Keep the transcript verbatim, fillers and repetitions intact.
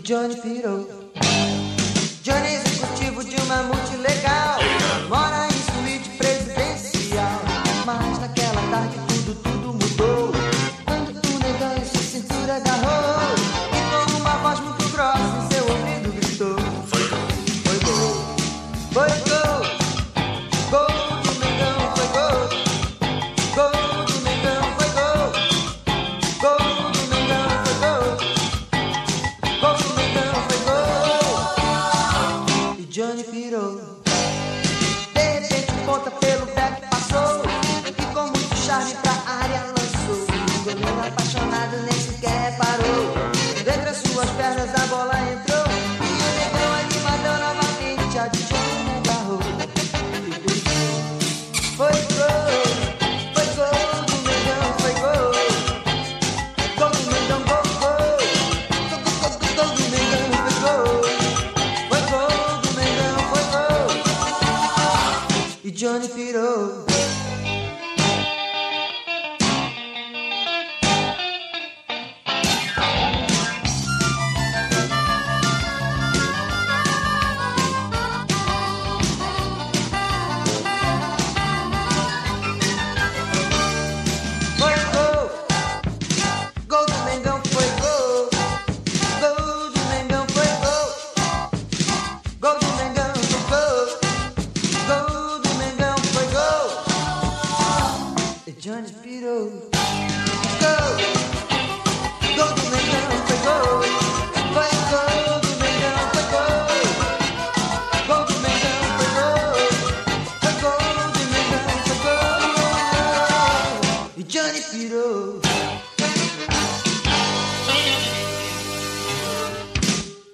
Johnny pirou. Johnny é executivo de uma multilegal, mora em suíte presidencial. Mas naquela tarde tudo, tudo mudou, quando o negão em sua cintura agarrou e com uma voz muito grossa em seu ouvido gritou: Foi gol, foi gol, foi gol, gol do Mengão, foi gol, gol do Mengão, foi gol, gol do Mengão, foi gol, gol do Mengão, foi gol. E Johnny pirou. De repente um ponta pelo back passou e com muito charme pra área lançou. O goleiro apaixonado nem sequer reparou. Entre as suas pernas a bola entrou e o negão animadão novamente a de Johnny agarrou e gritou: Foi gol, foi gol do Mengão, foi gol, gol do Mengão, gol, gol, gol, gol, gol, gol do Mengão, foi gol, foi gol do Mengão, foi gol. E Johnny pirou. Foi gol, gol do Mengão, foi gol, gol do Mengão, foi gol, gol do Mengão, foi gol, gol do Mengão, foi gol. E Johnny pirou.